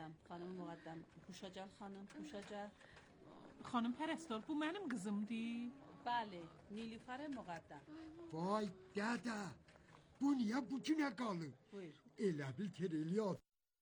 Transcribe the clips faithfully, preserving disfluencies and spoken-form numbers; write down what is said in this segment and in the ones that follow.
Salam, xanım müqəddəm. Puşacan xanım, Puşaca. Xanım پرستار bu mənim qızımdır. Bəli, Nilüfər müqəddəm. Vay dədə, bu niyə bu günə qalıb? Buyur. Elə bil Tereliya.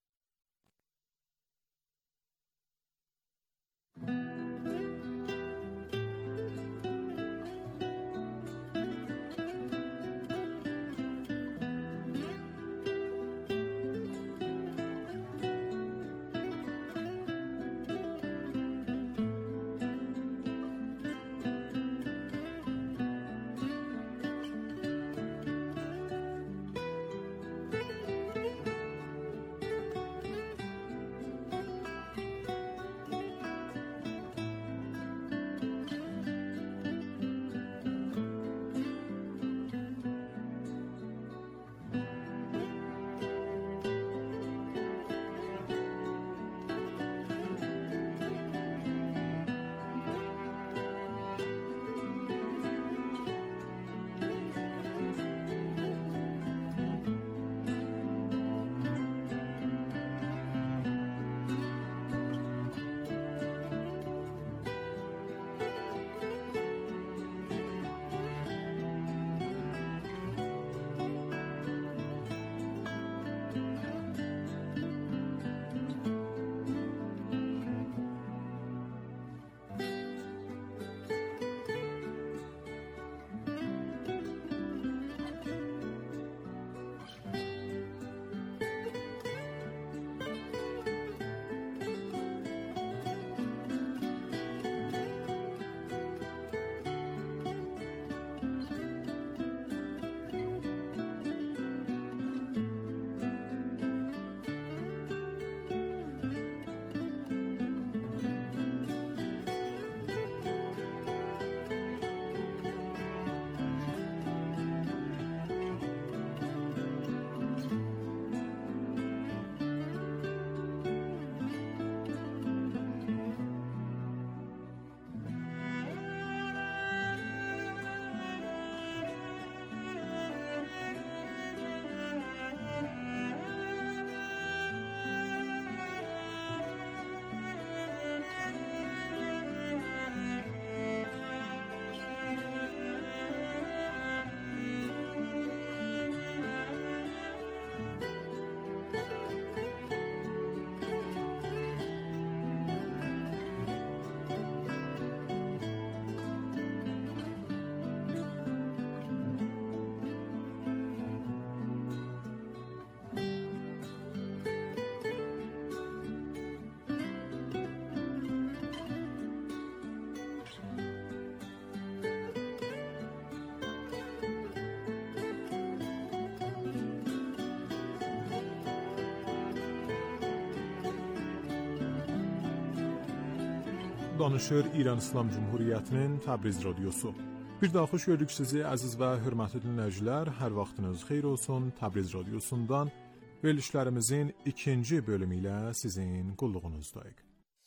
Danışır İran İslam Cumhuriyyətinin Təbriz radiosu. Bir daha xoş gördük sizi əziz və hörmətli dinləyicilər. Hər vaxtınız xeyir olsun. Təbriz radiosundan verilişlərimizin ikinci bölümü ilə sizin qulluğunuzdayıq.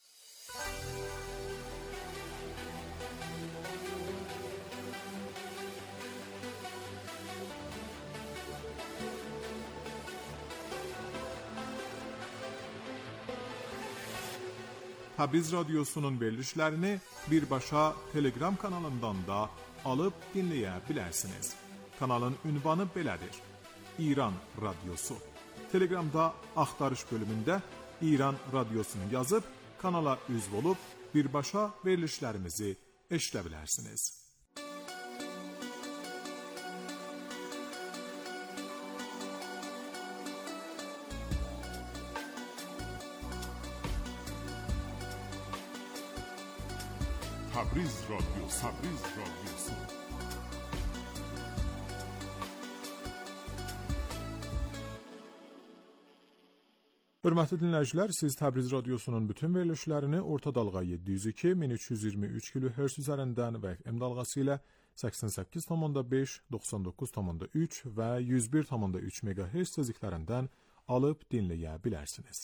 Təbriz radiosunun verilişlərini birbaşa Telegram kanalından da alıb dinləyə bilərsiniz. Kanalın ünvanı belədir: İran Radiosu. Telegramda axtarış bölümündə İran Radiosunu yazıb kanala üzv olub birbaşa verilişlərimizi eşidə bilərsiniz. Təbriz radiosu, Təbriz radiosu. Hörmətli dinləyicilər, siz Təbriz radiosunun bütün verilişlərini orta dalğa yeddi yüz iki min üç yüz iyirmi üç kilohertz üzərindən və F M dalğası ilə səksən səkkiz nöqtə beş, doxsan doqquz nöqtə üç və yüz bir nöqtə üç megahertz tezliklərindən alıb dinləyə bilərsiniz.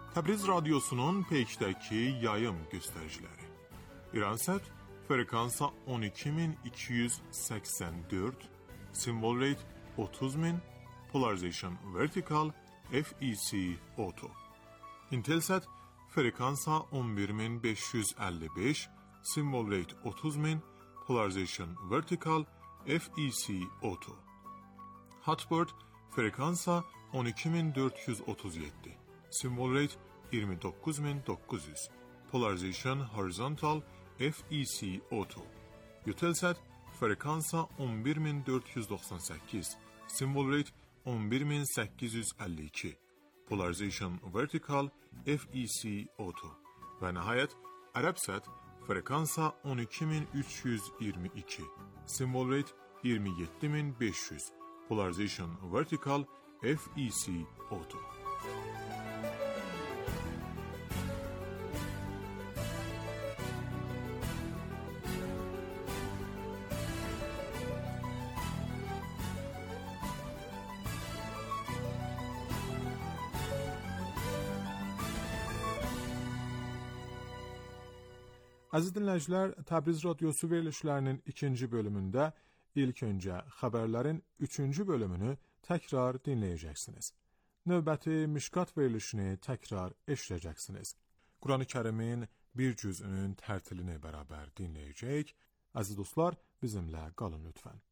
Təbriz Radyosu'nun Pek'təki yayım göstəriciləri. İransat frekansa on iki min iki yüz səksən dörd, symbol rate otuz min, polarization vertical, F E C auto. Intelsat frekansa on bir min beş yüz əlli beş, symbol rate otuz min, polarization vertical, F E C auto. Hotbird frekansa on iki min dörd yüz otuz yeddi, symbol rate iyirmi doqquz min doqquz yüz, polarization horizontal, F E C auto. Eutelsat frekansa on bir min dörd yüz doxsan səkkiz, symbol rate on bir min səkkiz yüz əlli iki, polarization vertical, F E C auto. Və nəhayət Arabsat frekansa on iki min üç yüz iyirmi iki, symbol rate iyirmi yeddi min beş yüz, polarization vertical, F E C auto. Əziz dinləyicilər, Təbriz Radyosu verilişlərinin ikinci bölümündə ilk öncə xəbərlərin üçüncü bölümünü təkrar dinləyəcəksiniz. Növbəti Mişkat verilişini təkrar eşidəcəksiniz. Quran-ı Kərimin bir cüzünün tərtilini bərabər dinləyəcək. Əziz dostlar, bizimlə qalın lütfən.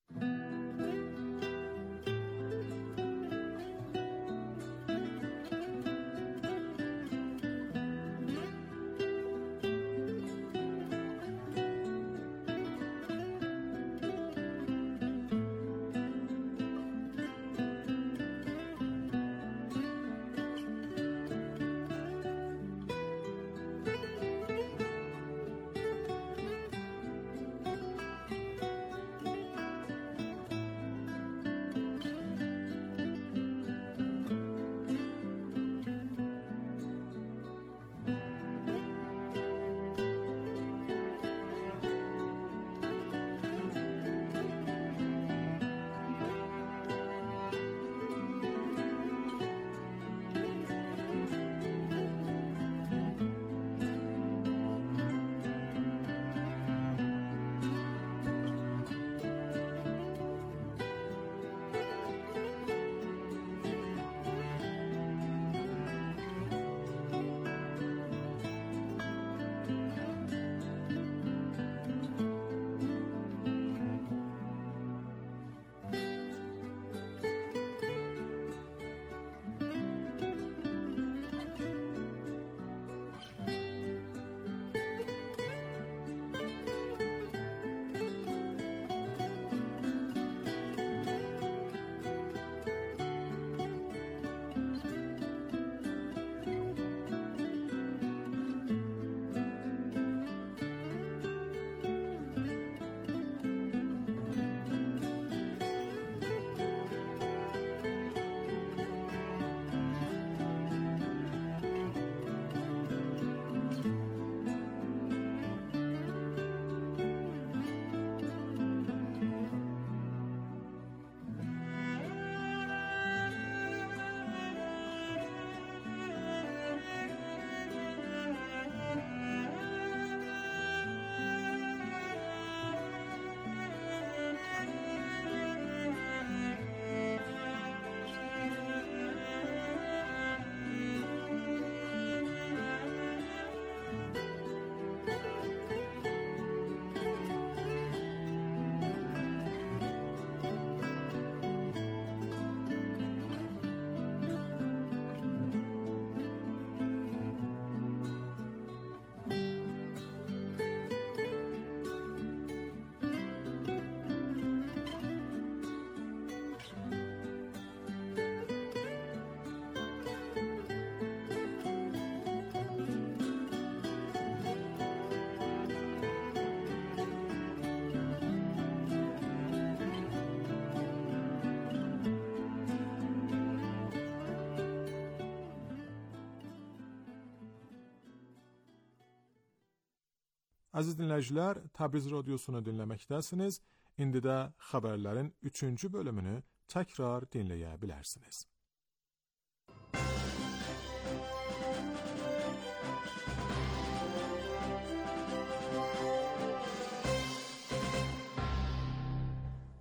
Əziz dinləyicilər, Təbriz Radiosunu dinləməkdəsiniz. İndi də xəbərlərin üçüncü bölümünü təkrar dinləyə bilərsiniz.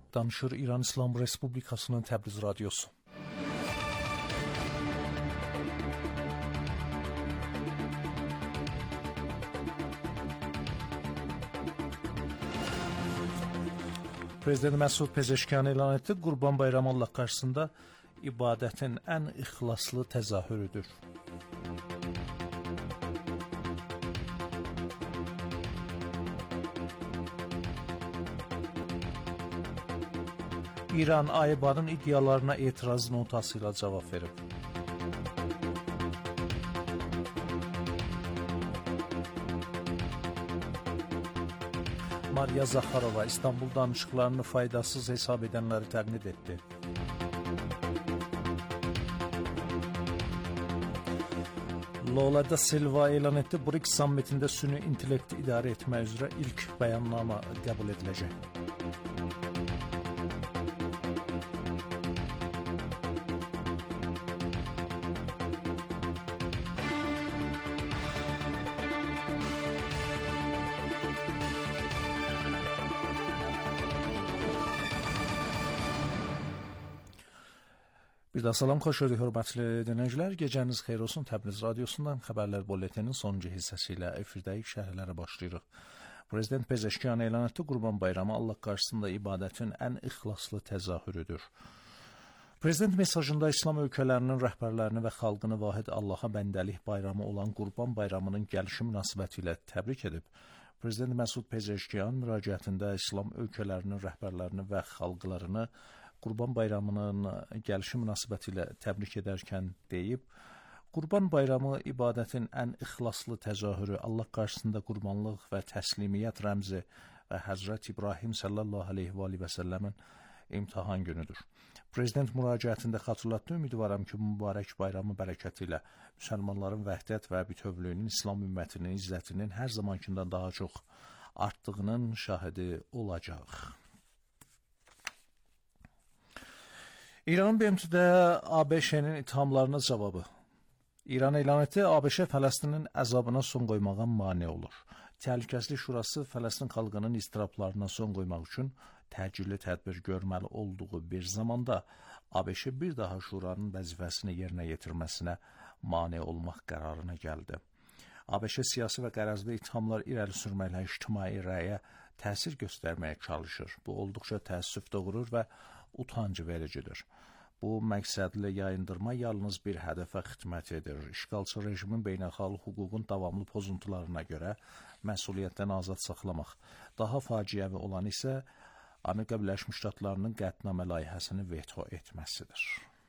Danışır İran İslam Respublikasının Təbriz radiosu. Prezident Məsud Pezeşkiyan elan etdi, Qurban Bayramı Allah qarşısında ibadətin ən ixlaslı təzahürüdür. İran Aybanın iddialarına etiraz notası ilə cavab verib. Mariya Zakharova İstanbul danışıqlarını faydasız hesab edənləri təqlid etdi. Lula da Silva elan etdi, BRICS sammitində süni intellekt idarə etmək üzrə ilk bəyannamə qəbul ediləcək. Bir daha salam, xoş gördük hörmətli dinləyicilər. Gecəniz xeyir olsun. Təbriz radiosundan xəbərlər bulletinin sonuncu hissəsi ilə efirdəyik, şərhlərə başlayırıq. Prezident Pezeşkiyan elan etdi, Qurban Bayramı Allah qarşısında ibadətin ən ixlaslı təzahürüdür. Prezident mesajında İslam ölkələrinin rəhbərlərini və xalqını vahid Allaha bəndəlik bayramı olan Qurban Bayramının gəlişi münasibəti ilə təbrik edib. Prezident Məsud Pezeşkiyan müraciətində İslam ölkələrinin rəhbərlərini və xalqlarını Qurban Bayramının gəlişi münasibəti ilə təbrik edərkən deyib, Qurban Bayramı ibadətin ən ixlaslı təzahürü, Allah qarşısında qurbanlıq və təslimiyyət rəmzi və Həzrət İbrahim sallallahu aleyhi və aleyhi və səlləmin imtahan günüdür. Prezident müraciətində xatırlatdı, ümidvaram ki, mübarək bayramı bərəkəti ilə müsəlmanların vəhdət və bütövlüyünün, İslam ümmətinin, izzətinin hər zamankindən daha çox artdığının şahidi olacaq. İranın B M T-də A B Ş-nin ithamlarına cavabı. İran elan etdi, A B Ş Fələstinin əzabına son qoymağa mane olur. Təhlükəsizlik Şurası Fələstin xalqının istirablarına son qoymaq üçün təcili tədbir görməli olduğu bir zamanda A B Ş bir daha Şuranın vəzifəsini yerinə yetirməsinə mane olmaq qərarına gəldi. A B Ş siyasi və qərəzli ithamlar irəli sürməklə ictimai rəyə təsir göstərməyə çalışır. Bu olduqca təəssüf doğurur və utancı vericidir. Bu məqsədli yayındırma yalnız bir hədəfə xidmət edir. İşğalçı rejimin beynəlxalq hüququn davamlı pozuntularına görə məsuliyyətdən azad saxlamaq. Daha faciəvi olan isə Amerika Birləşmiş Ştatlarının qətnamə layihəsini veto etməsidir.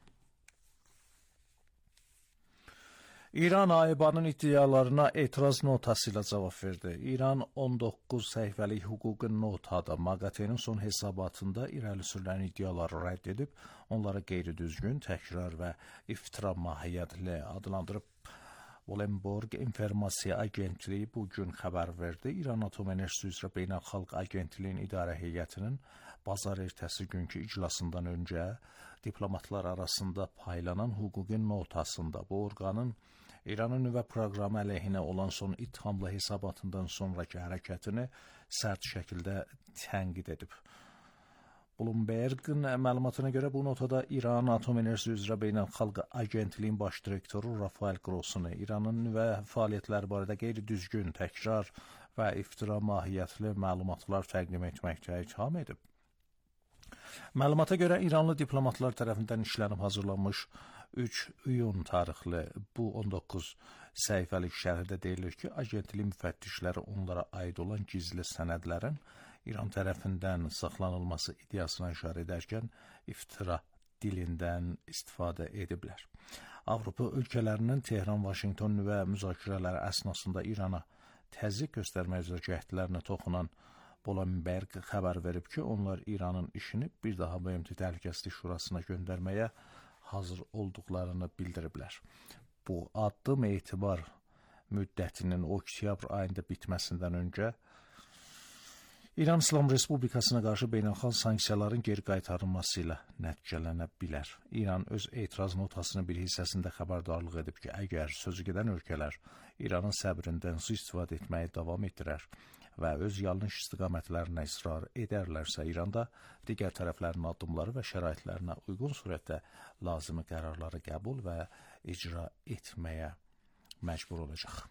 İran Aybanın iddialarına etiraz notası ilə cavab verdi. İran on doqquz səhifəlik hüquqi notada MAQATE-nin son hesabatında irəli sürülən iddiaları rədd edib, onları qeyri-düzgün, təkrar və iftira mahiyyətli adlandırıb. Bloomberg İnformasiya Agentliyi bugün xəbər verdi. İran Atom Enerjisi üzrə Beynəlxalq Agentliyin İdarə Heyətinin bazar ertəsi günkü iclasından öncə diplomatlar arasında paylanan hüquqi notasında bu orqanın İranın nüvə proqramı əleyhinə olan son ithamlı hesabatından sonraki hərəkətini sərt şəkildə tənqid edib. Bloomberg'in məlumatına görə bu notada İran Atom Enerjisi üzrə Beynəlxalq Agentliyin baş direktoru Rafael Grossunu İranın nüvə fəaliyyətləri barədə qeyri-düzgün, təkrar və iftira mahiyyətli məlumatlar təqdim etməkdə itham edib. Məlumata görə İranlı diplomatlar tərəfindən işlənib hazırlanmış üç iyun tarixli bu on doqquz səhifəlik şərhdə deyilir ki, agentlik müfəttişləri onlara aid olan gizli sənədlərin İran tərəfindən saxlanılması iddiasına işarə edərkən iftira dilindən istifadə ediblər. Avropa ölkələrinin Tehran-Vaşinqton nüvə müzakirələri əsnasında İrana təzyiq göstərmək üzrə cəhdlərinə toxunan Bloomberg xəbər verib ki, onlar İranın işini bir daha B M T Təhlükəsizlik Şurasına göndərməyə hazır olduqlarını bildiriblər. Bu addım etibar müddətinin oktyabr ayında bitməsindən öncə İran İslam Respublikasına qarşı beynəlxalq sanksiyaların geri qaytarılması ilə nəticələnə bilər. İran öz etiraz notasının bir hissəsində xəbərdarlıq edib ki, əgər sözü gedən ölkələr İranın səbrindən su istifadə etməyi davam etdirər, və öz yanlış istiqamətlərinə israr edərlərsə, İranda digər tərəflərin addımları və şəraitlərinə uyğun surətdə lazımi qərarları qəbul və icra etməyə məcbur olacaq.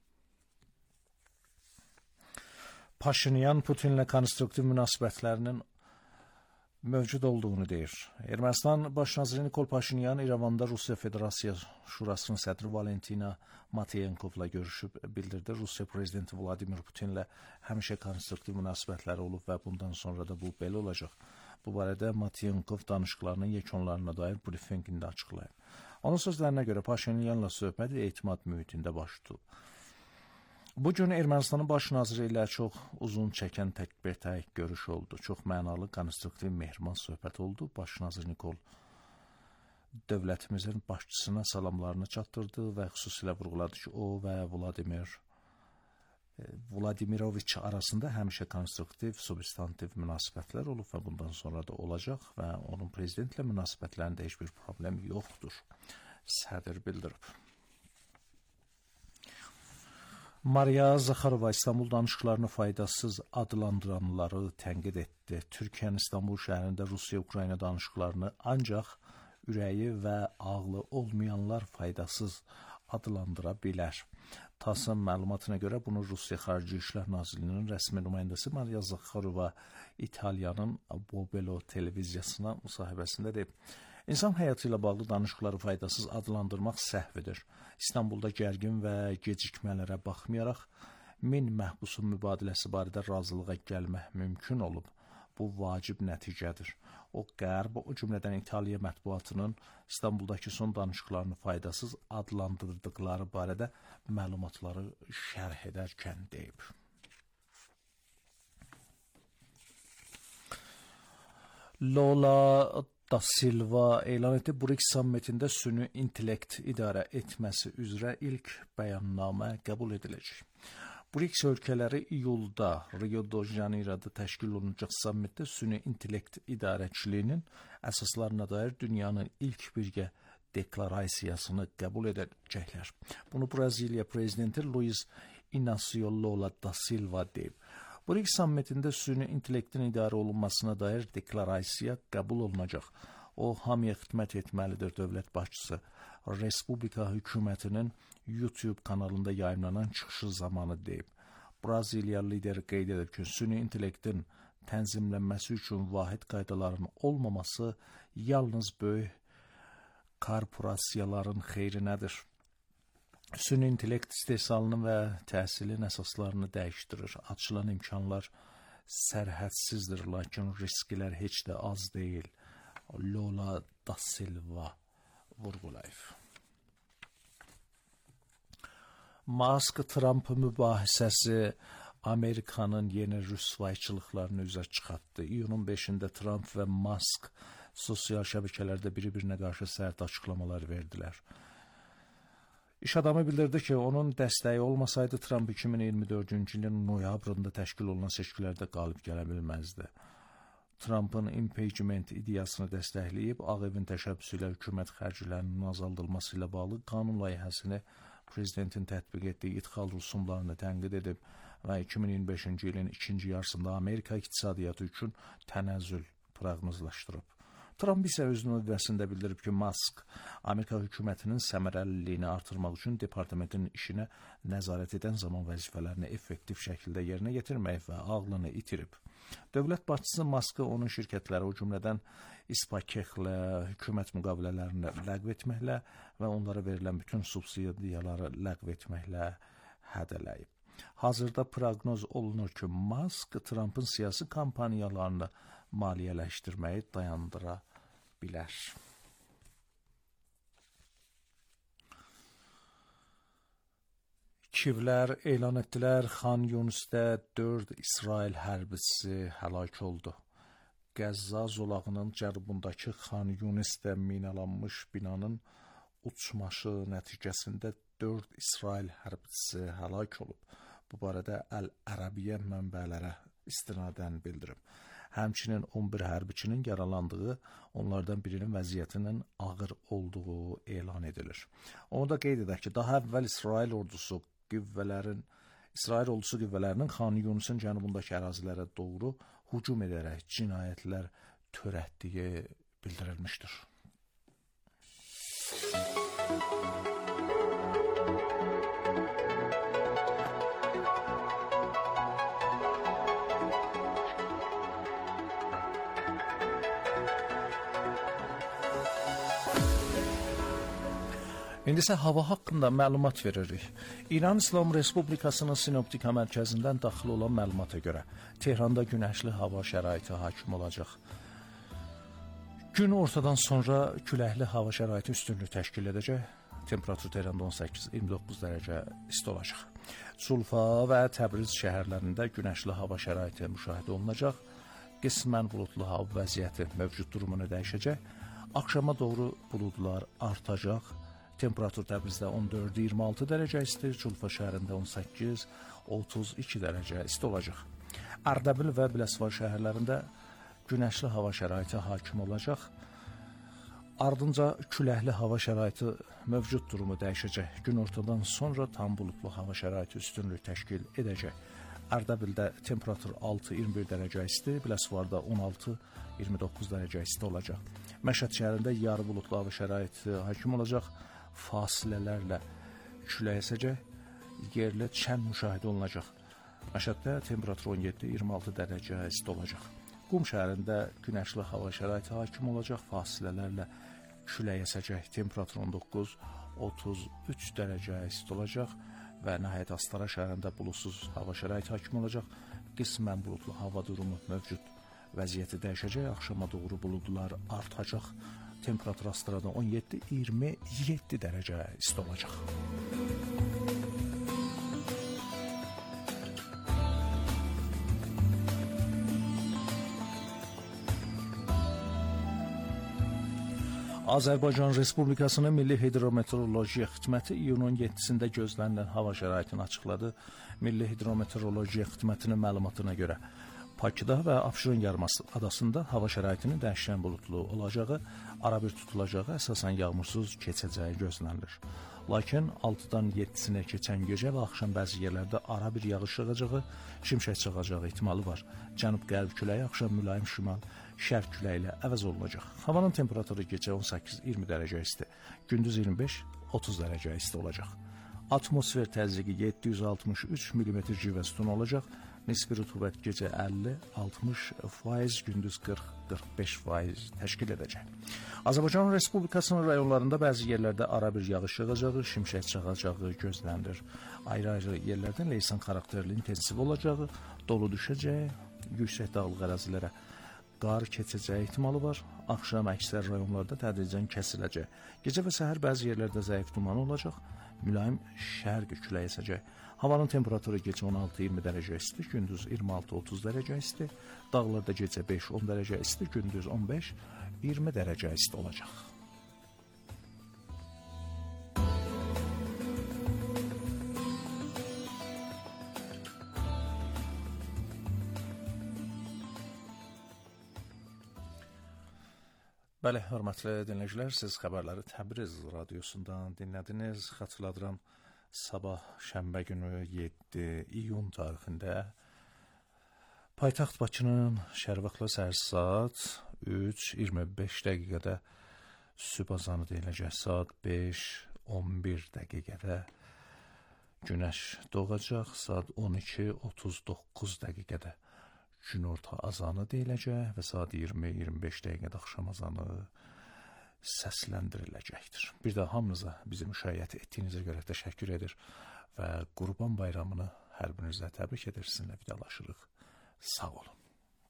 Paşinyan Putinlə konstruktiv münasibətlərinin mövcud olduğunu deyir. Ermənistan Baş naziri Nikol Paşinyan İrəvanda Rusiya Federasiya Şurasının sədri Valentina Matviyenkovla görüşüb bildirdi. Rusiya prezidenti Vladimir Putinlə həmişə konstruktiv münasibətləri olub və bundan sonra da bu belə olacaq. Bu barədə Matviyenkov danışıqlarının yekunlarına dair brifinqində açıqlayıb. Onun sözlərinə görə Paşinyanla söhbət etimad mühitində baş tutub. Bu gün Ermənistanın baş naziri ilə çox uzun çəkən təkbətək görüş oldu. Çox mənalı, konstruktiv, mehriban söhbət oldu. Baş nazir Nikol dövlətimizin başçısına salamlarını çatdırdı və xüsusilə vurğuladı ki, o və Vladimir Vladimiroviç arasında həmişə konstruktiv, substantiv münasibətlər olub və bundan sonra da olacaq və onun prezidentlə münasibətlərində heç bir problem yoxdur, sədr bildirib. Mariya Zakharova İstanbul danışıqlarını faydasız adlandıranları tənqid etdi. Türkiyənin İstanbul şəhərində Rusiya-Ukrayna danışıqlarını ancaq ürəyi və ağlı olmayanlar faydasız adlandıra bilər. TASS-ın məlumatına görə bunu Rusiya Xarici İşlər Nazirliyinin rəsmi nümayəndəsi Mariya Zakharova İtaliyanın Bobelo televiziyasına müsahibəsində deyib. İnsan həyatı ilə bağlı danışıqları faydasız adlandırmaq səhvidir. İstanbulda gərgin və gecikmələrə baxmayaraq, min məhbusun mübadiləsi barədə razılığa gəlmək mümkün olub. Bu vacib nəticədir. O, Qərb, o cümlədən İtaliya mətbuatının İstanbuldakı son danışıqlarını faydasız adlandırdıqları barədə məlumatları şərh edərkən deyib. Lola da Silva elan etdi. BRICS sammitində süni intellekt idarə etməsi üzrə ilk bəyannamə qəbul ediləcək. BRICS ölkələri iyulda Rio de Janeiro'da təşkil olunacaq sammitdə süni intellekt idarəçiliyinin əsaslarına dair dünyanın ilk birgə deklarasiyasını qəbul edəcəklər. Bunu Braziliya prezidenti Luiz Inácio Lula da Silva deyib. BRICS sammitində süni intellektin idarə olunmasına dair deklarasiya qəbul olunacaq. O, hamıya xidmət etməlidir dövlət başçısı. Respublika hökumətinin YouTube kanalında yayımlanan çıxışı zamanı deyib. Braziliya lideri qeyd edib ki, süni intellektin tənzimlənməsi üçün vahid qaydaların olmaması yalnız böyük korporasiyaların xeyrinədir. Süni intellekt istehsalının və təhsilin əsaslarını dəyişdirir. Açılan imkanlar sərhədsizdir, lakin risklər heç də az deyil. Lola da Silva vurğulayıb. Musk-Trump mübahisəsi Amerikanın yeni rüsvayçılıqlarını üzə çıxartdı. İyunun beşində Trump və Musk sosial şəbəkələrdə biri-birinə qarşı sərt açıqlamalar verdilər. İş adamı bildirdi ki, onun dəstəyi olmasaydı Trump iki min iyirmi dördüncü ilin noyabrında təşkil olunan seçkilərdə qalib gələ bilməzdi. Trump'ın impeachment ideyasını dəstəkləyib, Ağ Evin təşəbbüsü ilə hökumət xərclərinin azaldılması ilə bağlı qanun layihəsini prezidentin tətbiq etdiyi idxal rüsumlarını tənqid edib və iki min iyirmi beşinci ilin ikinci yarısında Amerika iqtisadiyyatı üçün tənəzzül proqnozlaşdırıb. Trump isə öz növbəsində bildirib ki, Musk Amerika hökumətinin səmərəliliyini artırmaq üçün departamentin işinə nəzarət edən zaman vəzifələrini effektiv şəkildə yerinə yetirmək və ağlını itirib. Dövlət başçısı Musk'ı onun şirkətləri, o cümlədən İspakexlə hökumət müqavilələrini ləğv etməklə və onlara verilən bütün subsidiyaları ləğv etməklə hədələyib. Hazırda proqnoz olunur ki, Musk Trump'ın siyasi kampaniyalarını maliyyələşdirməyi dayandıra bilər. Kivlər elan etdilər, Xan Yunisdə dörd İsrail hərbisi həlak oldu. Qəzza zolağının cənubundakı Xan Yunisdə minalanmış binanın uçmaşı nəticəsində dörd İsrail hərbisi həlak olub. Bu barədə Əl-Ərəbiyyə mənbələrə istinadən bildirib. Həmçinin on bir hərbiçinin yaralandığı, onlardan birinin vəziyyətinin ağır olduğu elan edilir. Onu da qeyd edək ki, daha əvvəl İsrail ordusu qüvvələrin İsrail ordusu qüvvələrinin Xan Yunisin cənubundakı ərazilərə doğru hücum edərək cinayətlər törətdiyi bildirilmişdir. İndi isə hava haqqında məlumat veririk. İran İslam Respublikasının Sinoptika mərkəzindən daxil olan məlumata görə Tehranda günəşli hava şəraiti hakim olacaq. Gün ortadan sonra küləkli hava şəraiti üstünlük təşkil edəcək. Temperatur Tehranda on səkkiz iyirmi doqquz dərəcə isti olacaq. Sulfa və Təbriz şəhərlərində günəşli hava şəraiti müşahidə olunacaq. Qismən buludlu hava vəziyyəti mövcud durumunu dəyişəcək. Axşama doğru buludlar artacaq. Temperatur Təbrizdə on dörd iyirmi altı dərəcə isti, Culfa şəhərində on səkkiz otuz iki dərəcə isti olacaq. Ərdəbil və Biləsuvar şəhərlərində günəşli hava şəraiti hakim olacaq. Ardınca küləkli hava şəraiti mövcud durumu dəyişəcək. Gün ortadan sonra tam buludlu hava şəraiti üstünlük təşkil edəcək. Ərdəbildə temperatur altı iyirmi bir dərəcə isti, Biləsuvarda on altı iyirmi doqquz dərəcə isti olacaq. Məşhəd şəhərində yarı buludlu hava şəraiti hakim olacaq. Fasilələrlə külək əsəcək, yerli çən müşahidə olunacaq. Məşhəddə temperatur on yeddi iyirmi altı dərəcə isti olacaq. Qum şəhərində günəşli hava şəraiti hakim olacaq, fasilələrlə külək əsəcək. Temperatur on doqquz otuz üç dərəcə isti olacaq və nəhayət Astara şəhərində buludsuz hava şəraiti hakim olacaq. Qismən buludlu hava durumu mövcud. Vəziyyəti dəyişəcək, axşama doğru buludlar artacaq. Temperatur Astarada on yeddi iyirmi yeddi dərəcə isti olacaq. Azərbaycan Respublikasının Milli Hidrometeorologiya Xidməti iyunun on yeddisində gözlənilən hava şəraitini açıqladı. Milli Hidrometeorologiya Xidmətinin məlumatına görə Bakıda və Abşeron yarımadasında hava şəraitinin dəyişkən buludlu olacağı, arabir tutulacağı, əsasən yağmursuz keçəcəyi gözlənilir. Lakin altıdan yeddisinə keçən gecə və axşam bəzi yerlərdə arabir yağış yağacağı, şimşək çaxacağı ehtimalı var. Cənub-qərb küləyi axşam mülayim şimal, şərq küləyi ilə əvəz olunacaq. Havanın temperaturu gecə on səkkiz iyirmi dərəcə isti, gündüz iyirmi beş otuz dərəcə isti olacaq. Atmosfer təzyiqi yeddi yüz altmış üç millimetr civə sütunu olacaq. Nisbi rütubət gecə əlli altmış faiz, gündüz qırx qırx beş faiz təşkil edəcək. Azərbaycan Respublikasının rayonlarında bəzi yerlərdə arabir yağış yağacağı, şimşək çaxacağı gözlənilir. Ayrı-ayrı yerlərdə leysan xarakterli intensiv olacağı, dolu düşəcək, yüksək dağlıq ərazilərə qar keçəcəyi ehtimalı var. Axşam əksər rayonlarda tədricən kəsiləcək. Gecə və səhər bəzi yerlərdə zəif duman olacaq, mülayim şərq küləyi əsəcək. Havanın temperaturu gecə on altı iyirmi dərəcə isti, gündüz iyirmi altı otuz dərəcə isti, dağlarda gecə beş on dərəcə isti, gündüz on beş iyirmi dərəcə isti olacaq. Bəli, hörmətli dinləyicilər, siz xəbərləri Təbriz radiosundan dinlədiniz. Xatırladıram, sabah şənbə günü yeddi iyun tarixində paytaxt Bakının şərq səhər saat üç iyirmi beş dəqiqədə sübh azanı deyiləcək. Saat beş on bir dəqiqədə günəş doğacaq. Saat on iki otuz doqquz dəqiqədə günorta azanı deyiləcək və saat iyirmi iyirmi beş dəqiqədə axşam azanı səsləndiriləcəkdir. Bir də hamınıza bizi müşayiət etdiyinizə görə təşəkkür edir və Qurban bayramını hər birinizlə təbrik edir. Sizinlə vidalaşırıq. Sağ olun.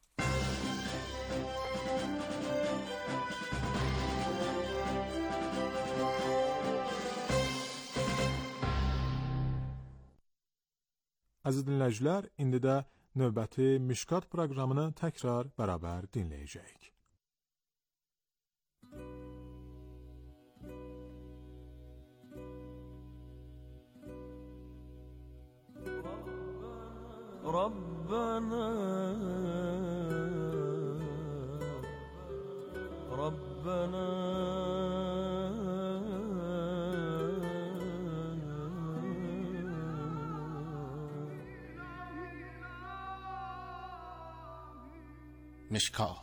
Əziz dinləyicilər, indi də növbəti Mişkat proqramını təkrar bərabər dinləyəcəyik. ربنا ربنا مشکات.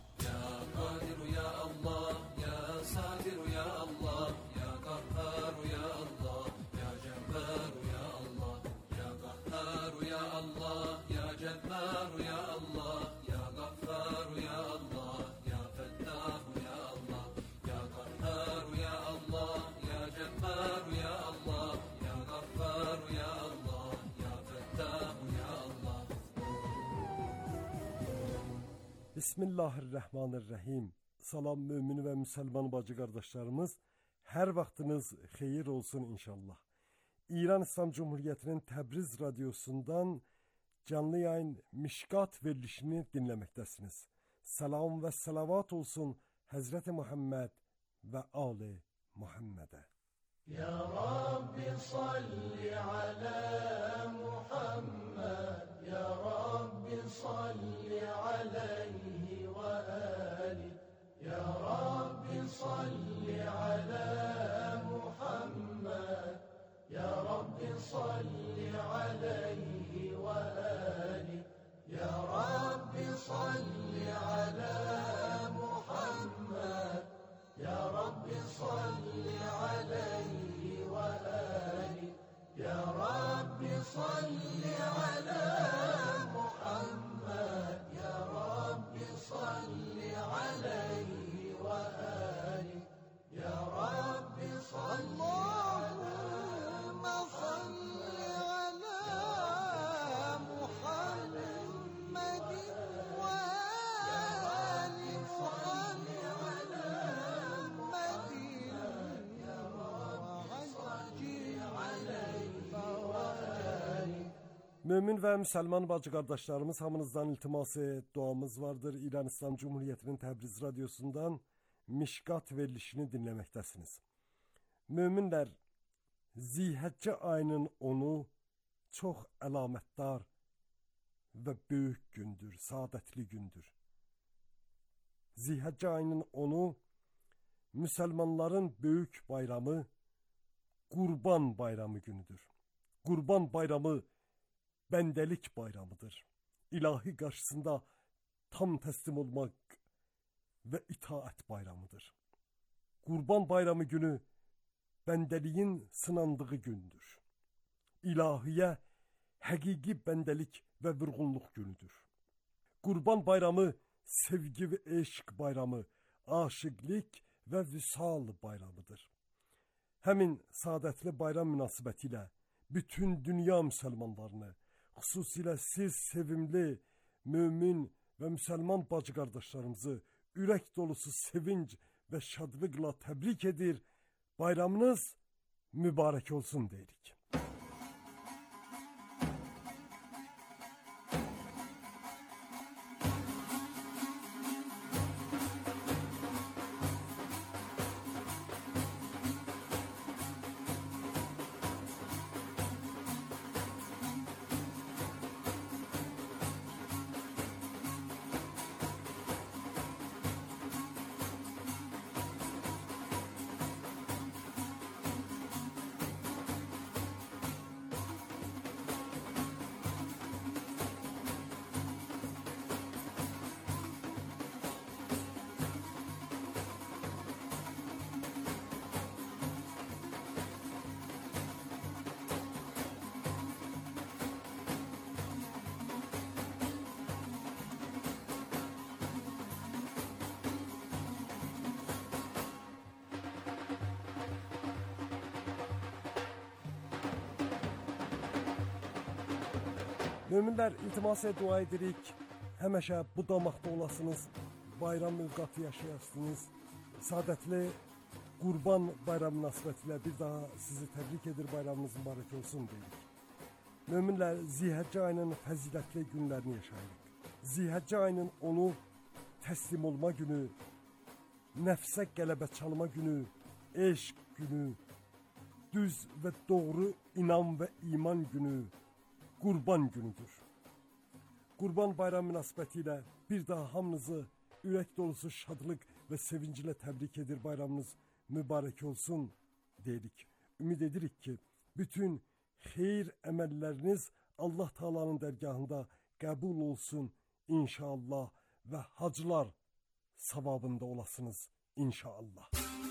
Bismillahirrahmanirrahim. Salam mümin və müsəlman bacı qardaşlarımız. Hər vaxtınız xeyir olsun inşallah. İran İslam Cumhuriyyətinin Təbriz radiosundan canlı yayın Mişkat verilişini dinləməkdəsiniz. Salam və salavat olsun Həzrəti Muhammed və Ali Muhammedə. Ya Rabbi salli ala Muhammed, Ya Rabbi salli aleyhi ve ali, Ya Rabbi salli ala Muhammed, Ya Rabbi salli aleyhi ve ali, Ya Rabbi salli ala Muhammed, Ya Rabbi salli aleyhi ve ali, Ya Rabbi salli ala Muhammed, Ya Rabbi salli aleyhi ve ali, Ya Rabbi salli Allahümme salli ala Muhammedin ve ali Muhammed Mümin və müsəlman bacı qardaşlarımız, hamınızdan iltiması, duamız vardır. İran İslam Cumhuriyyətinin Təbriz radiosundan Mişkat verilişini dinləməkdəsiniz. Müminlər, Zilhəccə ayının onu çox əlamətdar və böyük gündür, saadətli gündür. Zilhəccə ayının onu müsəlmanların böyük bayramı, Qurban bayramı günüdür. Qurban bayramı bəndəlik bayramıdır. İlahi qarşısında tam təslim olmaq və itaət bayramıdır. Qurban bayramı günü bəndəliyin sınandığı gündür. İlahiyə həqiqi bəndəlik və vurğunluq günüdür. Qurban bayramı sevgi və eşq bayramı, aşıqlik və vüsal bayramıdır. Həmin saadətli bayram münasibətilə bütün dünya müsəlmanlarını, xüsusilə siz sevimli, mümin və müsəlman bacı qardaşlarımızı ürək dolusu sevinc və şadlıqla təbrik edir, bayramınız mübarək olsun deyirik. Müminlər, iltimasa dua edirik, həməşə bu damaqda olasınız, bayram övqatı yaşayasınız, saadətli Qurban bayram münasibətilə bir daha sizi təbrik edir, bayramınız mübarək olsun deyirik. Müminlər, Zilhəccə ayının fəzilətli günlərini yaşayırıq. Zilhəccə ayının onu təslim olma günü, nəfsə qələbə çalma günü, eşq günü, düz və doğru inan və iman günü, Qurban günüdür. Qurban bayram münasibətilə bir daha hamınızı ürək dolusu şadlıq və sevinclə təbrik edir, bayramınız mübarək olsun deyirik. Ümid edirik ki, bütün xeyir əməlləriniz Allah Taala'nın dərgahında qəbul olsun inşallah və hacılar savabında olasınız inşallah.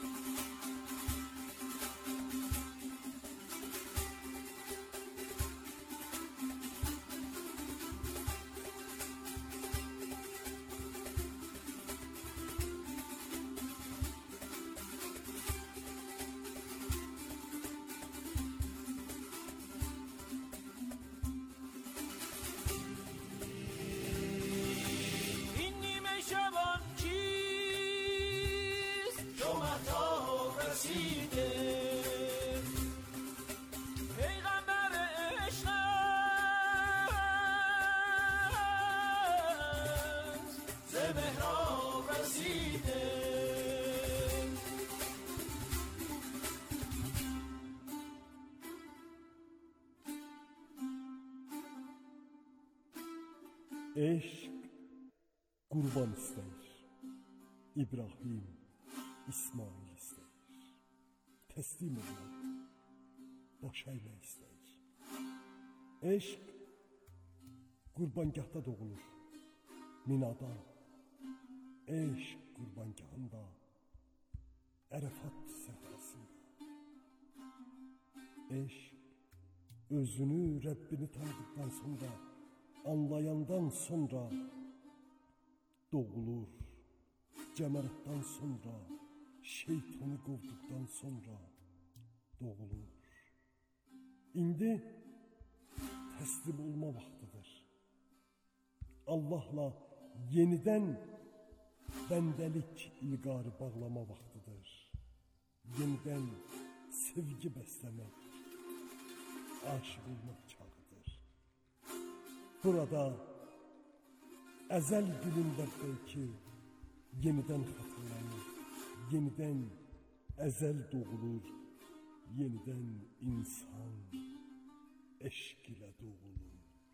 Eşq qurban istəyir, İbrahim, İsmail istəyir, təslim olmaq, boş əymək istəyir. Eşq qurbangahda doğulur, Minada, eşq qurbangahında, Ərəfat səhrasında. Eşq özünü, Rəbbini tanıdıqdan sonra, anlayandan sonra doğulur, cəmaratdan sonra, şeytanı qovduqdan sonra doğulur. İndi təslim olma vaxtıdır. Allahla yenidən bəndəlik ilqarı bağlama vaxtıdır. Yenidən sevgi bəsləmək, aşıq olmaq çağıdır. Burada əzəl günündə belki yenidən xatırlanır, yenidən əzəl doğulur, yenidən insan eşq ilə doğulur.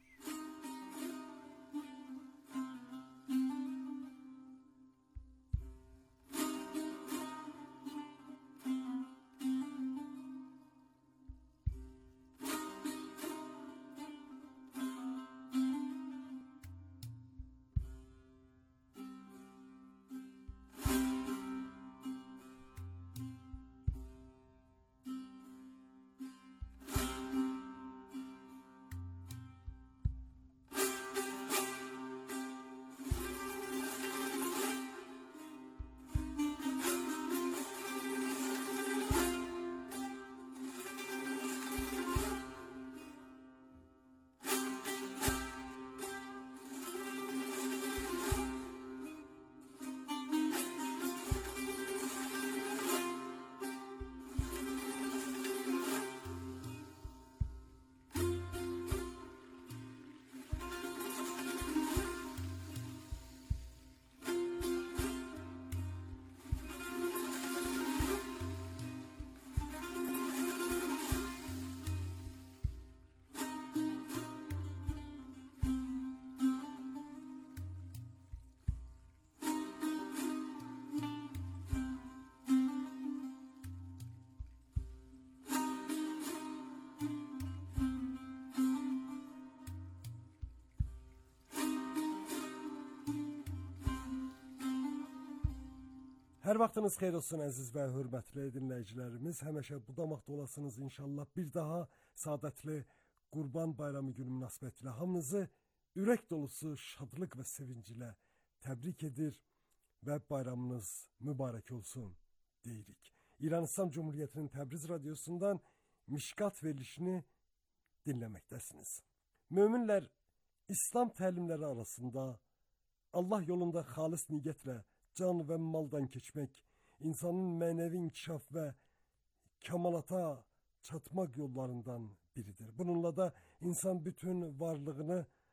Hər vaxtınız xeyir olsun əziz və hörmətli dinləyicilərimiz. Həmişə bu damaqda olasınız inşallah. Bir daha saadətli Qurban Bayramı günü münasibətilə hamınızı ürək dolusu şadlıq və sevinc ilə təbrik edir və bayramınız mübarək olsun deyirik. İran İslam Cumhuriyyətinin Təbriz radiosundan Mişqat verilişini dinləməkdəsiniz. Möminlər İslam təlimləri arasında Allah yolunda xalis niyyətlə can və maldan keçmək, insanın mənəvi inkişaf və kəmalata çatmaq yollarından biridir. Bununla da insan bütün varlığını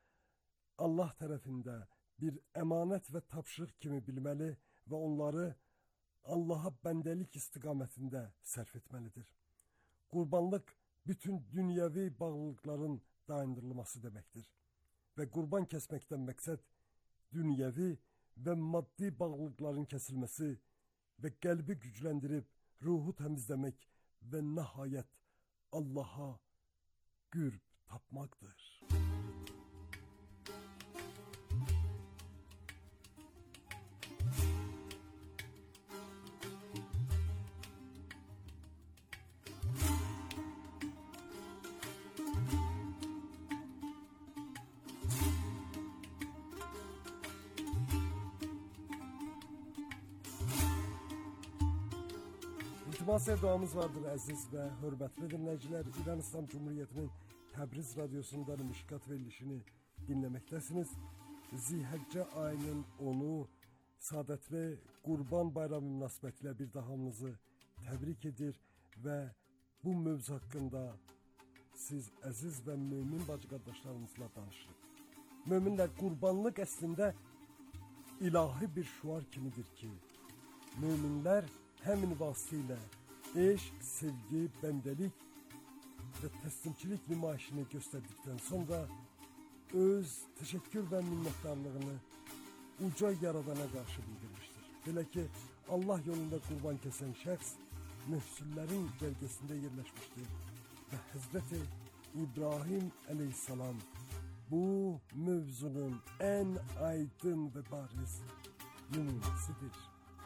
Allah tərəfində bir əmanət və tapşırıq kimi bilməli və onları Allaha bəndəlik istiqamətində sərf etməlidir. Qurbanlıq bütün dünyəvi bağlılıqların dayandırılması deməkdir. Və qurban kəsməkdən məqsəd dünyəvi və maddi bağlılıqların kəsilməsi və qəlbi gücləndirib ruhu təmizləmək və nəhayət Allaha qürb tapmaqdır. İltimas duamız vardır əziz və hörmətli dinləyicilər. İran İslam Cumhuriyeti'nin Təbriz radyosundan Mişkat verilişini dinləməkdəsiniz. Zilhəccə ayının onu Saadətli Qurban Bayramı münasibətilə bir daha hamınızı təbrik edir və bu mövzu haqqında siz əziz və mömin bacı qardaşlarımızla danışırıq. Möminlər, qurbanlıq əslində ilahi bir şuar kimidir ki, möminlər həmin vasitə ilə eşq, sevgi, bəndəlik və təslimçilik nümayişini göstərdikdən sonra öz təşəkkür və minnətdarlığını uca yaradana qarşı bildirmişdir. Belə ki, Allah yolunda qurban kəsən şəxs mühsünlərin bölgesində yerləşmişdir və Həzrəti İbrahim əleyhissalam bu mövzunun ən aydın və bariz nümunəsidir.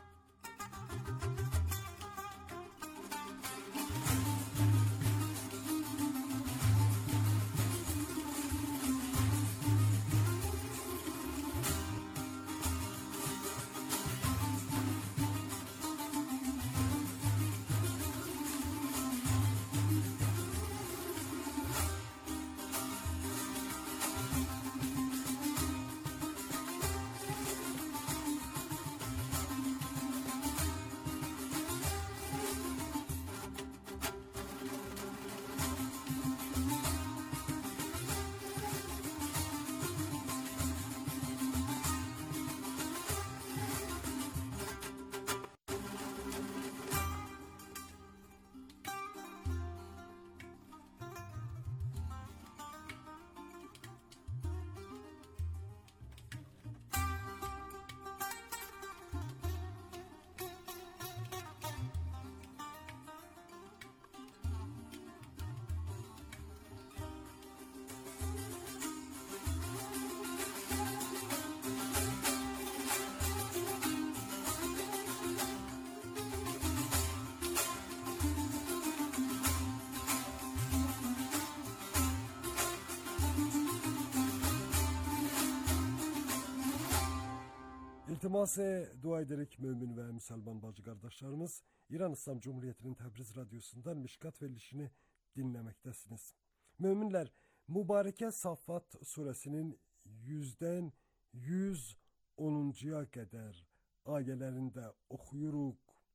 İltimas dua ederek mümin ve Müslüman bacı kardeşlerimiz İran İslam Cumhuriyeti'nin Təbriz radyosundan Mişkat verilişini dinlemektesiniz. Müminler, mübareke Saffat suresinin yüzden yüz onuncuya kadar ayelerinde okuyuruk.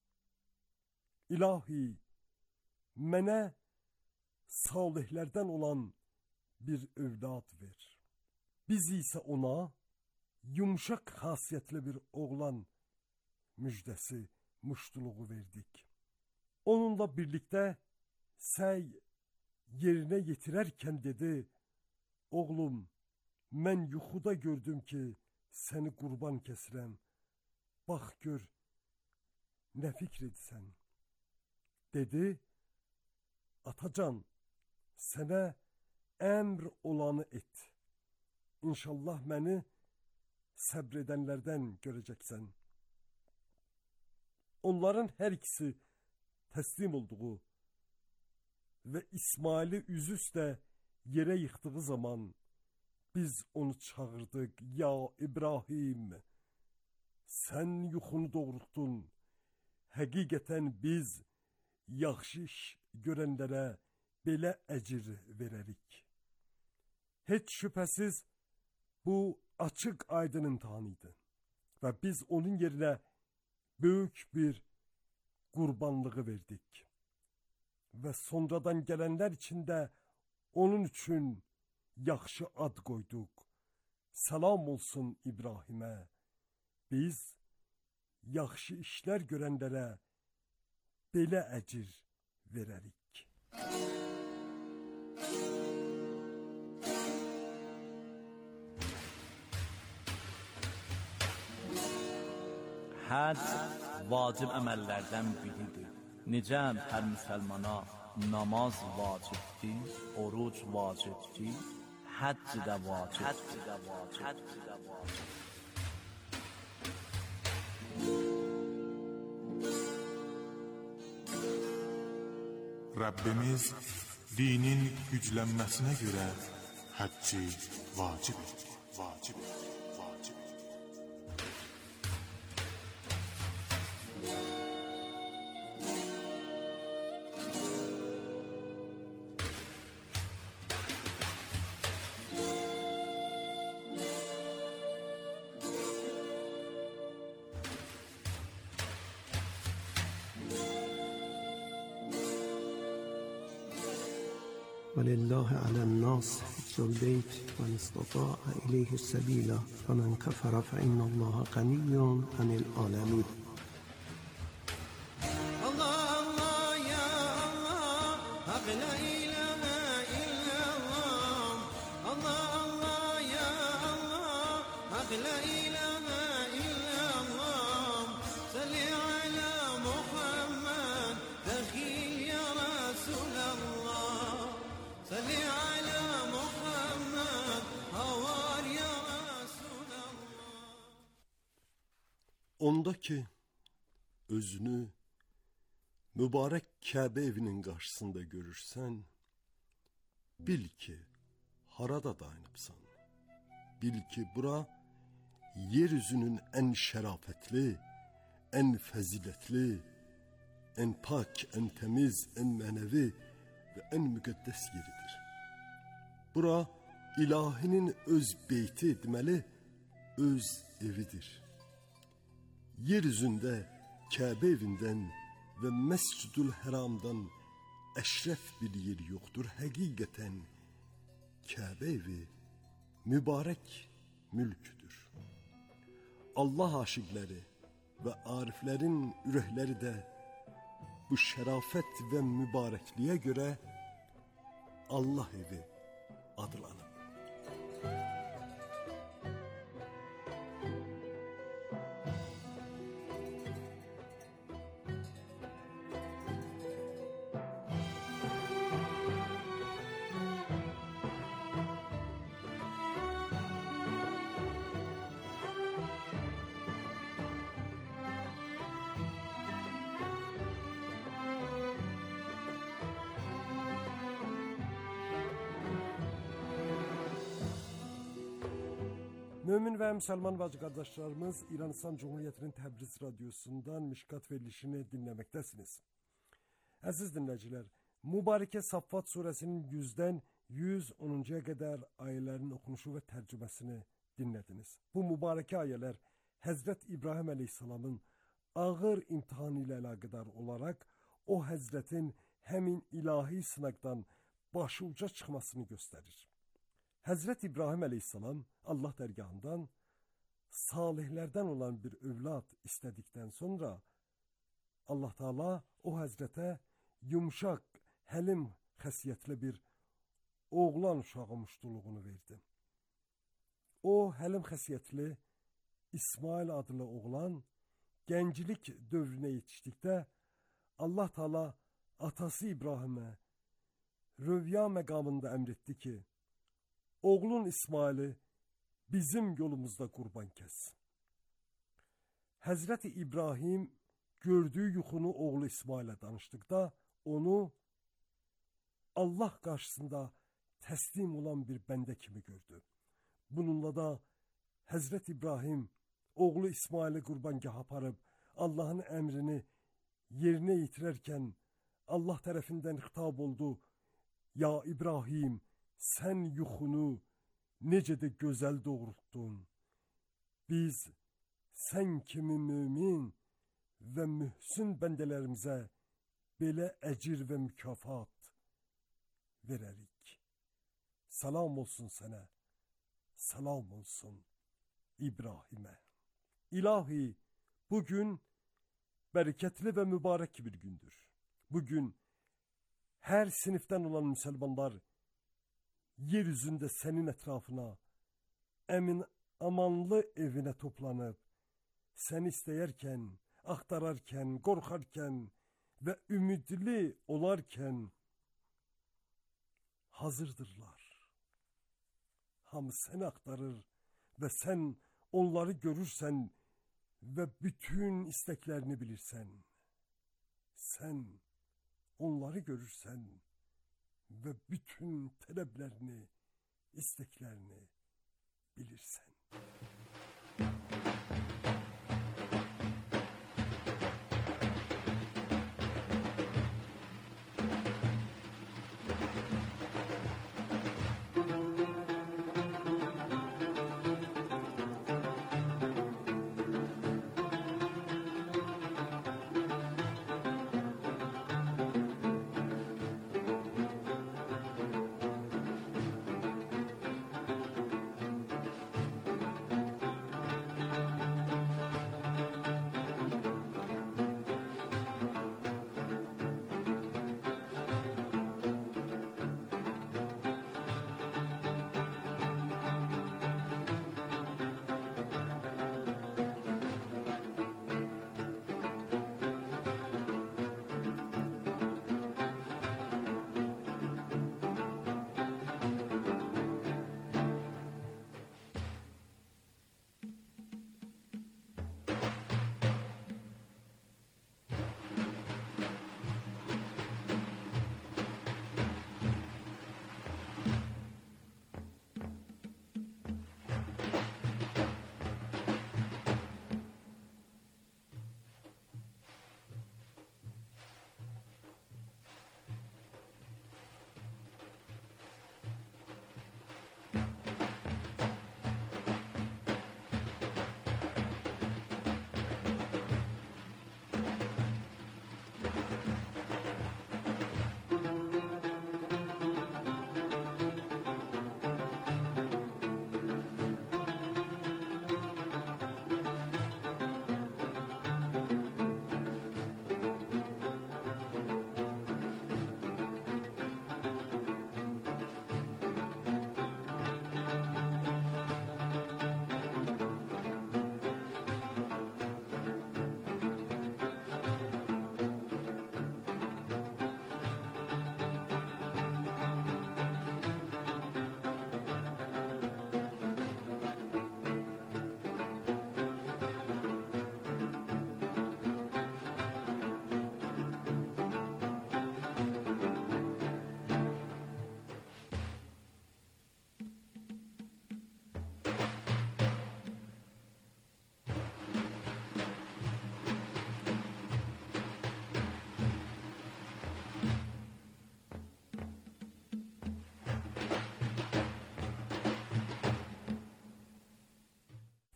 İlahi, mənə salihlerden olan bir övlad ver. Biz ise ona yumuşak hasiyetli bir oğlan müjdesi, muştuluğu verdik. Onunla birlikte səy yerine yetirərkən dedi, oğlum, mən yuxuda gördüm ki, səni qurban kesirəm. Bax gör, nə fikr edirsən? Dedi, atacan, sənə əmr olanı et. İnşallah məni səbredenlerden göreceksen. Onların her ikisi teslim olduğu ve İsmail'i üzüstə yere yıktığı zaman biz onu çağırdık. Ya İbrahim, sen yuxunu doğrultdun. Həqiqətən biz yaxşı iş görənlərə belə əcir verərik. Heç şüphesiz bu açık aydın imtihanıydı. Ve biz onun yerine büyük bir kurbanlığı verdik. Ve sonradan gelenler için de onun için yaxşı ad koyduk. Selam olsun İbrahim'e. Biz yaxşı işler görenlere belə əcir verərik. Həc vacib əməllərdən biridir. Necə hər müsəlmana namaz vacibdir, oruc vacibdir, həcc də vacibdir. Rabbimiz dinin güclənməsinə görə həcci vacib etdi, vacib etdi. ولله على الناس حج البيت من استطاع إليه السبيل فمن كفر فإن الله غني عن العالمين. Onda ki özünü mübarek Kəbə evinin qarşısında görürsən, bil ki harada dayanıbsan. Bil ki bura yeryüzünün ən şərafətli, ən fəzilətli, ən pak, ən təmiz, ən mənəvi və ən müqəddəs yeridir. Bura ilahinin öz beyti, deməli öz evidir. Yeryüzündə Kəbə evindən və Məscidül Həramdan əşrəf bir yer yoxdur. Həqiqətən Kəbə evi mübarək mülkdür. Allah aşiqləri və ariflərin ürəkləri də bu şərafət və mübarəkliyə görə Allah evi adlanır. Mömin və müsəlman bacı qardaşlarımız, İran İslam Cumhuriyyətinin Təbriz radiosundan Mişkat verilişini dinləməkdəsiniz. Əziz dinləyicilər, Mübarəkə Saffat surəsinin yüzdən yüz onuncuya qədər ayələrin oxunuşu və tərcüməsini dinlədiniz. Bu mübarəkə ayələr Həzrət İbrahim əleyhissalamın ağır imtihanı ilə əlaqədar olaraq o Həzrətin həmin ilahi sınaqdan başuca çıxmasını göstərir. Həzrət İbrahim əleyhissalam Allah dərgahından salihlərdən olan bir övlad istədikdən sonra Allah Taala o Həzrətə yumşaq, həlim xəsiyyətli bir oğlan uşağı muştuluğunu verdi. O həlim xəsiyyətli İsmail adlı oğlan gənclik dövrünə yetişdikdə Allah Taala atası İbrahimə rövya məqamında əmr etdi ki, oğlun İsmail'i bizim yolumuzda qurban kəs. Həzrəti İbrahim gördüyü yuxunu oğlu İsmail'e danışdıqda onu Allah qarşısında təslim olan bir bəndə kimi gördü. Bununla da Həzrət İbrahim oğlu İsmail'i qurbangaha aparıb Allah'ın əmrini yerinə yetirərkən Allah tərəfindən xitab oldu. Ya İbrahim, sən yuxunu necə də gözəl doğrultdun. Biz sən kimi mümin və mühsün bəndələrimizə belə əcir və mükafat verərik. Salam olsun sənə, salam olsun İbrahimə. İlahi, bugün bərəkətli və mübarək bir gündür. Bugün hər sinifdən olan müsəlmanlar yeryüzündə sənin ətrafına, əmin amanlı evinə toplanıb, səni istəyərkən, axtararkən, qorxarkən və ümidli olarkən hazırdırlar. Hamı səni axtarır və sən onları görürsən və bütün istəklərini bilirsən. Sən onları görürsən və bütün tələblərini, isteklərini bilirsən.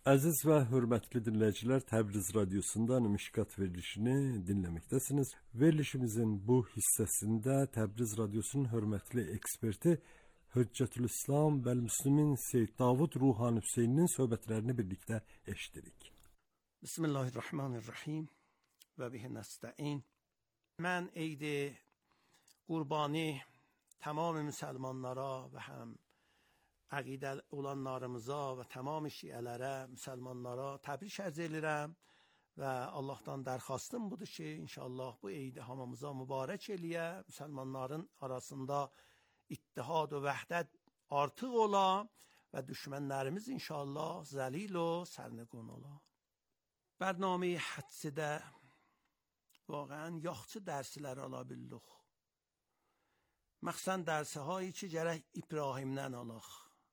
Əziz və hörmətli dinləyicilər, Təbriz Radiosundan Mişkat verilişini dinləməkdəsiniz. Verilişimizin bu hissəsində Təbriz Radiosunun hörmətli eksperti Hüccətülislam Bəl-Müslimin Seyyid Davud Ruhani Hüseyninin söhbətlərini birlikdə eşidirik. Bismillahirrahmanirrahim və bihi nəstəin. Mən Eid Qurbani tamam müsəlmanlara və həm əqidə olanlarımıza və tamam şiələrə, müsəlmanlara təbrik ərz edirəm və Allahdan dərxastım budur ki, inşallah bu Eid hamımıza mübarək eləyə, müsəlmanların arasında ittihad və vəhdət artıq ola və düşmənlərimiz inşallah zəlil و sərnigün ola. برنامه حدسده واقعا yaxşı dərslər ala bildik. Məxsən dərsi hایی ki gərək İbrahimdən alaq.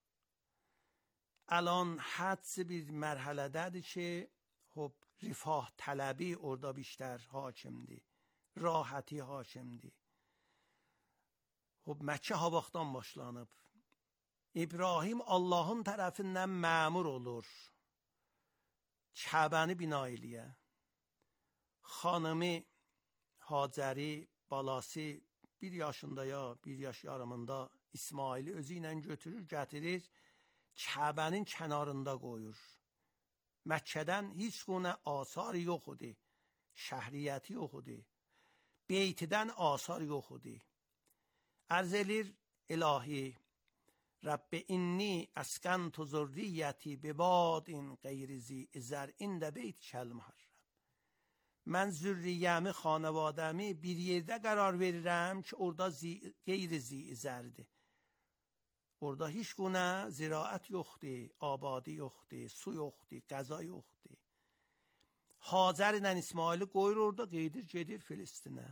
الان حدس bir mərhələdədir ki خب rifah tələbi orada بیشتر hakimdir. Rahəti hakimdir. خب Məkkə ha vaxtdan başlanıb. İbrahim Allahın tərəfindən məmur olur. Kəbəni bina eləyə. Xanımı Hacəri balası bir yaşında ya bir yaş yarımında İsmaili özü ilə götürür, gətirir, Kəbənin kənarında qoyur. Məkkədən heç gönə asar yox idi. Şəhriyyəti yox idi. Beytidən asar yox idi. Ərz elir ilahi Rabbi inni əskantu zurriyyəti bibadin qeyri zi zər'in də beyt kəlməhər. Mən zürriyyəmi, xanavadəmi bir yerdə qərar verirəm ki, orada qeyri-zi zərdir. Orada heç gönə ziraət yoxdur, abadi yoxdur, su yoxdur, qəza yoxdur. Hacər ilə İsmaili qoyur orada, qeydir, gedir Filistinə.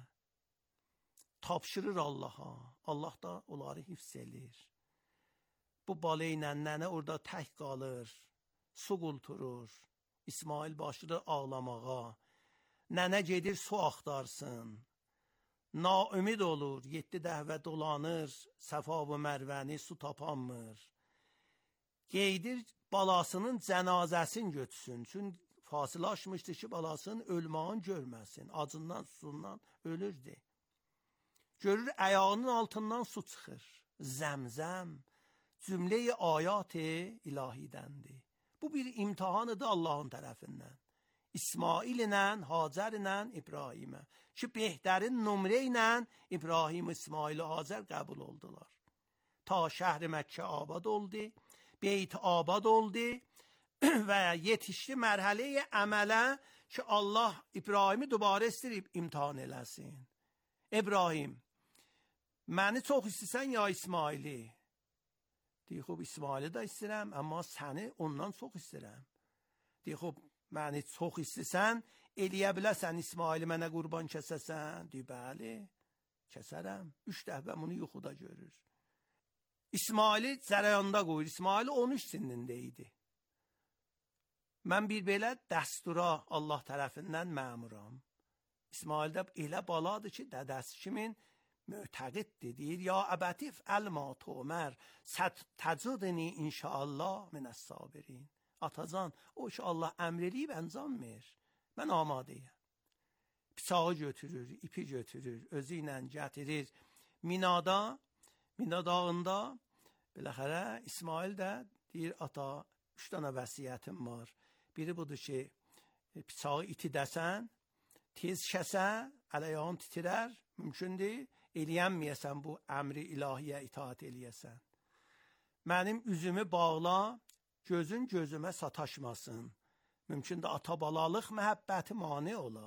Tapşırır Allaha. Allah da onları hifz edir. Bu balə ilə nənə orada tək qalır, su qulturur. İsmail başlayır ağlamağa. Nənə gedir su axtarsın. Naümid olur, yeddi dəhvə dolanır, Səfa və Mərvəni su tapanmır. Qeydir balasının cənazəsini götürsün. Çünki fasilə aşmışdı ki, balasının ölmağını görməsin. Acından, susundan ölürdü. Görür, ayağının altından su çıxır. Zəmzəm cümlə-i ayat-ı ilahidəndir. Bu bir imtihanıdır Allahın tərəfindən. İsmail ilə, Hacər ilə, İbrahimə. Ki, behtərin nömrə ilə İbrahim, İsmail və Hacər qəbul oldular. Ta şəhri Məkkə abad oldu, beyt abad oldu və yetişdi mərhələyə əmələ ki, Allah İbrahimi dubarə istirib imtihan eləsin. İbrahim, məni çox istəsən ya İsmaili? Deyir, xub, İsmaili də istəyirəm, amma səni ondan çox istəyirəm. Deyir, xub, məni çox istəsən, eləyə biləsən İsmaili mənə qurban kəsəsən? Deyir, bəli, kəsərəm. Üç dəfə bunu yuxuda görür. İsmaili cərəyanda qoyur. İsmaili on üç sinində idi. Mən bir belə dəstura Allah tərəfindən məmuram. İsmail də elə baladır ki, dədəsi kimin mütəqiddir. Deyir, ya əbətif əlma tomər təcudini inşaallah minəs-sabirin. Atacan, o ki Allah əmr eləyib əncam ver. Mən amadeyəm. Bıçağı götürür, ipi götürür, özü ilə gətirir. Minada, Mina dağında, biləxərə İsmail də deyir, ata, üç dənə vəsiyyətim var. Biri budur ki, bıçağı iti dəsən, tez kəsə, ələyağın titirər, mümkündür, eləyənməyəsən bu əmri ilahiyə itaat eləyəsən. Mənim üzümü bağla, gözün gözümə sataşmasın. Mümkündür, ata-balalıq məhəbbəti mane ola.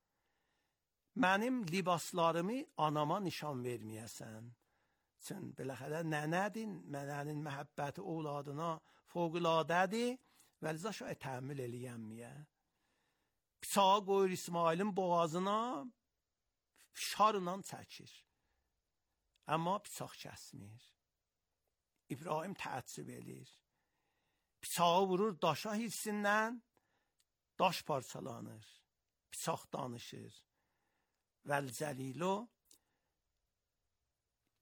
Mənim libaslarımı anama nişan verməyəsən. Çün, biləxərə, nənədin, nənənin məhəbbəti oğladına fövqülədədir, vəliza şayət təmin eləyənməyə. Bıçağı qoyur İsmailin boğazına, şarla çəkir. Amma bıçaq kəsmir. İbrahim təəccüb edir. Bıçağı vurur daşa hirsindən, daş parçalanır. Bıçaq danışır. Vəl-cəlilu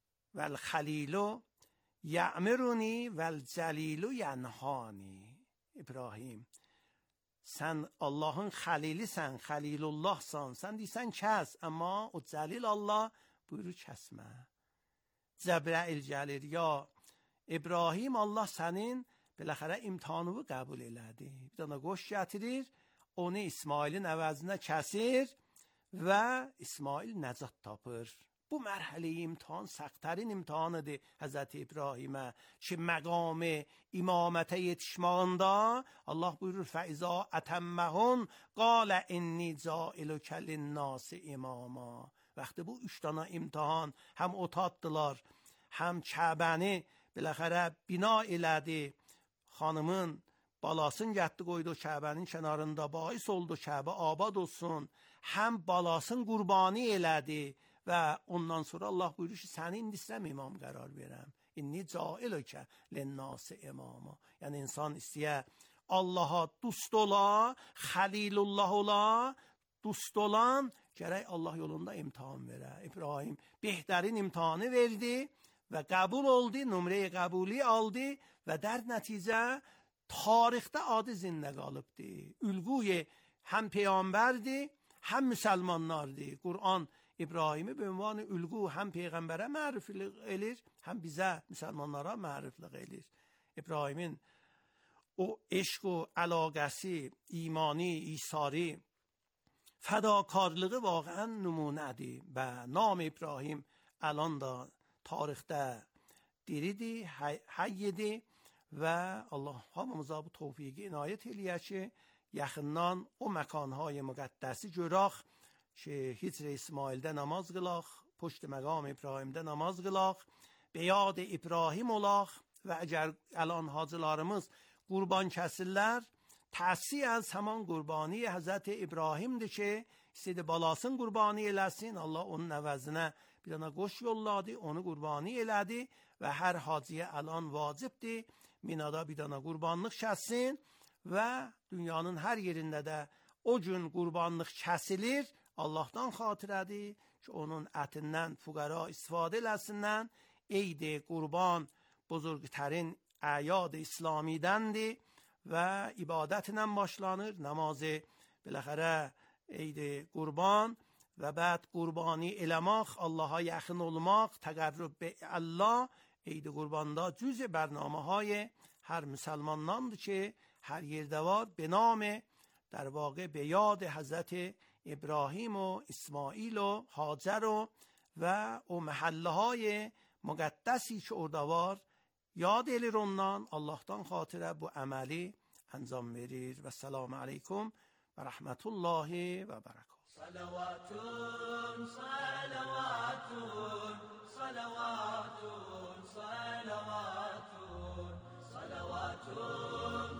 vəl-xəlilu yə'miruni vəl-cəlilu yənhani. İbrahim, sən Allahın xəlilisən, xəlilullahsan, sən deyirsən kəs, amma o cəlil Allah buyurur kəsmə. Cəbrəil gəlir, ya İbrahim, Allah sənin biləxərə imtihanını qəbul elədi. Bir dana qoş gətirir, onu İsmailin əvəzinə kəsir və İsmail nəcat tapır. Bu mərhələ imtihan səxtərin imtihanıdır Həzrəti İbrahimə ki, məqam imamətə yetişmağında Allah buyurur fəizə ətəmməhun qalə inni cailükə linnâsi imama. Vaxtı bu üç dana imtihan həm otaddılar, həm Kəbəni biləxərə bina elədi, xanımın balasını gətdi qoydu Kəbənin kənarında, bahis oldu Kəbə abad olsun, həm balasını qurbani elədi və ondan sonra Allah buyurur ki, səni indi istəm imam qərar verəm. İnni cailükə linnâsi imama. Yəni insan istəyə Allaha dust ola, xəlilullah ola, dust olan gərək Allah yolunda imtihan verə. İbrahim behtərin imtihanı verdi və qəbul oldu, nömrəyi qəbuli aldı və der nəticə tarixdə adı zində qalıbdı. Ülguye həm peyğəmbərdi, həm müsəlmanlardı. Qur'an İbrahimi be ünvanı ülgu həm peyğəmbərə məriflik edir, həm bizə, müsəlmanlara məriflik edir. İbrahimin o eşq o əlaqəsi, imani, isari, fədakarlığı vaqəən nümunədir və nam İbrahim الان da tarixdə diridir, həyyidir və Allah hamımıza bu tövfiqi inayət eləyər ki, yaxından o məkanهای müqəddəsi görək ki, Hicr İsmaildə namaz qılaq, puşt məqam İbrahimdə namaz qılaq, be yad İbrahim olaq və əgər الان hacılarımız qurban kəsirlər, təsi az həman qurbani Həzrət İbrahimdir ki, istedi balasını qurbani eləsin, Allah onun əvəzinə bir dana qoş yolladı, onu qurbani elədi və hər hacıya الان vacibdir, minada bir dana qurbanlıq kəssin və dünyanın hər yerində də o gün qurbanlıq kəsilir, Allahdan xatirədir ki, onun ətindən fuqara istifadə eləsinlər. Eid qurban buzurgtərin əyad İslamidəndir və ibadətlə başlanır. Namazı biləxərə Eid qurban və bəd qurbani eləmək, Allaha yaxın olmaq, təqərrüb be Allah. Eid qurbanda cüz bərnamə های hər müsəlmandandır ki, hər yerdə var. به نام در واقع به یاد حضرت ابراهیم و اسماعیل و هاجر و و o محله های مقدسی که orada var yad elir ondan, Allah'tan xatirə bu əməli anzam verir. Və selamu aleykum və rəhmətullahi və bərəkatuhu. Salavatun, salavatun, salavatun, salavatun, salavatun,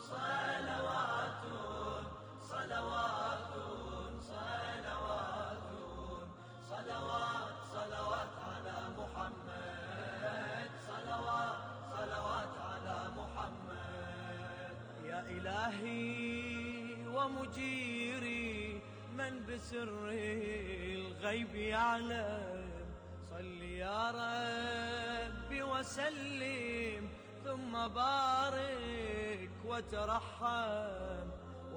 salavatun, salavatun, salavatun, salavat, salavat ala Muhammed, salavat, salavat ala Muhammed. Ya ilahi ve muciri من بسر الغيب يعلم صل يا ربي وسلم ثم بارك وترحم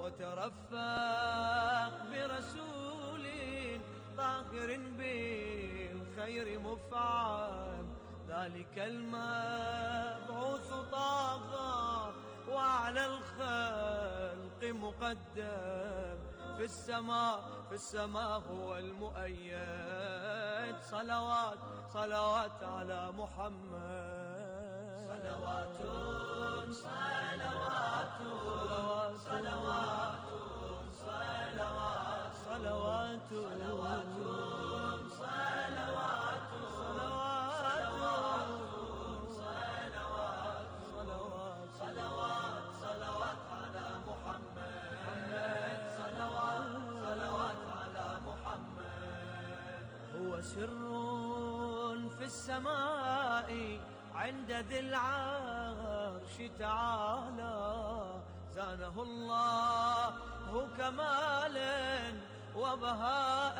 وترفق برسول طاهر بالخير مفعم ذلك المبعوث طاغى وعلى الخلق مقدم في السماء في السماء هو المؤيد صلوات صلوات على محمد صلوات صلوات صلوات صلوات صلوات صلوات صلوات صلوات صلوات على محمد صلوات على محمد هو سر في السماء عند ذي العرش تعالى زانه الله كمالا وبهاء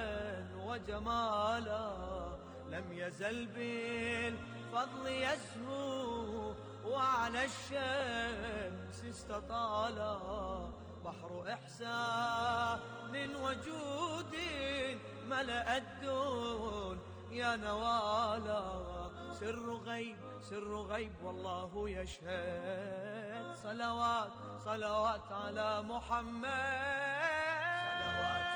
وجمالا لم يزل بالفضل يزهو وعلى الشمس نفس استطالا بحر إحسان وجود ملأ الدون يا نوالا سر غيب سر غيب والله يشهد صلوات صلوات على محمد صلوات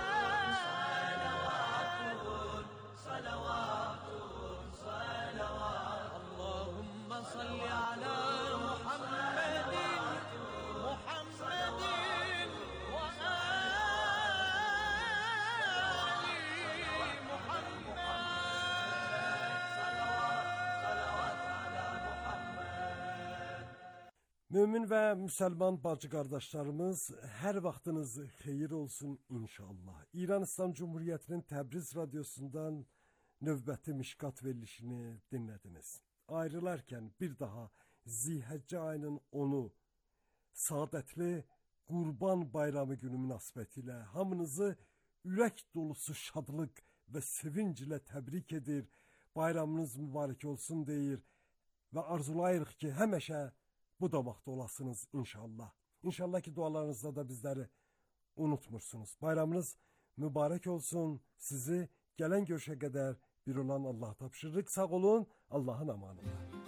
صلوات صلوات صلوات اللهم صل على محمد محمد Mömin və müsəlman bacı qardaşlarımız, hər vaxtınız xeyir olsun inşallah. İran İslam Cumhuriyyətinin Təbriz radiosundan növbəti Mişkat verilişini dinlədiniz. Ayrılarkən bir daha Zilhəccə ayının onu saadətli Qurban Bayramı günü münasibətilə hamınızı ürək dolusu şadlıq və sevinc ilə təbrik edir. Bayramınız mübarək olsun deyir və arzulayırıq ki, həmişə bu damaqda olasınız inşallah. İnşallah ki dualarınızda da bizləri unutmursunuz. Bayramınız mübarək olsun. Sizi gələn görüşə qədər bir olan Allah'a tapşırırıq. Sağ olun. Allah'ın amanında.